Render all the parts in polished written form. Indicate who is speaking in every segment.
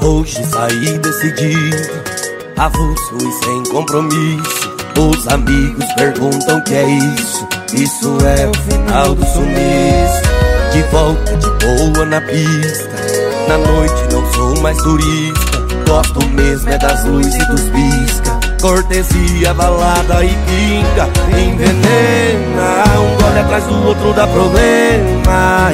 Speaker 1: Hoje saí decidido, avulso e sem compromisso. Os amigos perguntam o que é isso. Isso é o final do sumiço. De volta de boa na pista, na noite não sou mais turista. Gosto mesmo é das luzes e dos pisca. Cortesia, balada e pinga. Envenena, um gole atrás do outro dá problema.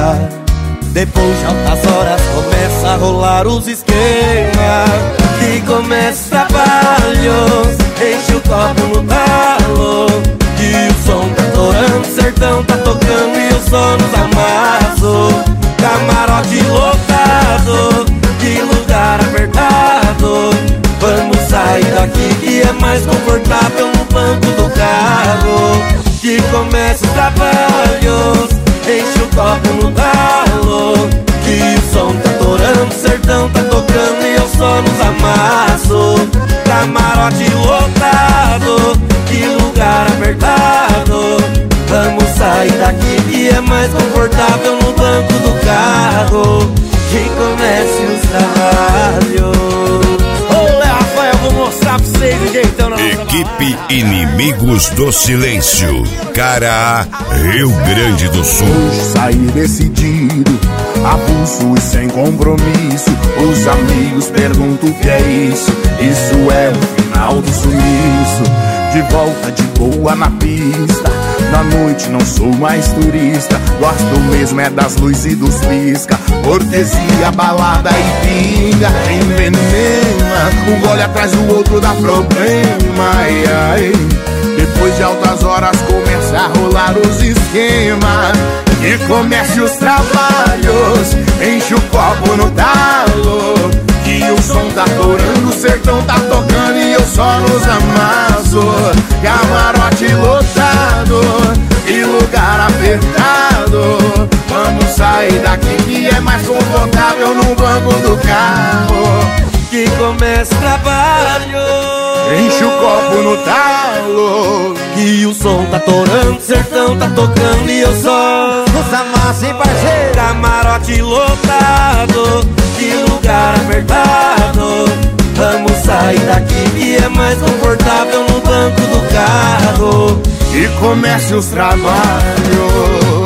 Speaker 1: Depois de altas horas começa a rolar os esquemas. E começa os trabalhos, enche o copo no talo. E o som tá torando, o sertão tá tocando e o som nos amasso. Camarote lotado, que lugar apertado. Vamos sair daqui que é mais confortável no banco do carro. Que começa os trabalhos, enche o copo no talo. Que o som tá torando, o sertão tá tocando e eu só nos amasso. Camarote lotado, que lugar apertado. Vamos sair daqui que é mais confortável no banco do carro. Que comece os trabalhos.
Speaker 2: Olé, Rafael, vou mostrar pra vocês o jeitão na
Speaker 3: Equipe Inimigos do Silêncio, Cara A, Rio Grande do Sul.
Speaker 4: Hoje saí decidido, avulso e sem compromisso. Os amigos perguntam o que é isso. Isso é o final do sumiço. De volta de boa na pista, na noite não sou mais turista. Gosto mesmo é das luzes e dos pisca. Cortesia, balada e pinga. Envenena, um gole atrás do outro dá problema. Depois de altas horas começa a rolar os esquemas. E comece os trabalhos, enche o copo no talo. Que o som tá torando, o sertão tá tocando e eu só nos amasso. Camarote lotado e lugar apertado. Vamos sair daqui que é mais confortável no banco do carro.
Speaker 1: Que começa o trabalho,
Speaker 4: enche o copo no talo.
Speaker 1: Que o som tá torando, o sertão tá tocando e eu só
Speaker 2: nos amasso, hein, parceiro?
Speaker 1: Camarote lotado, que lugar apertado. Vamos sair daqui que é mais confortável no banco do carro.
Speaker 4: E comece os trabalhos.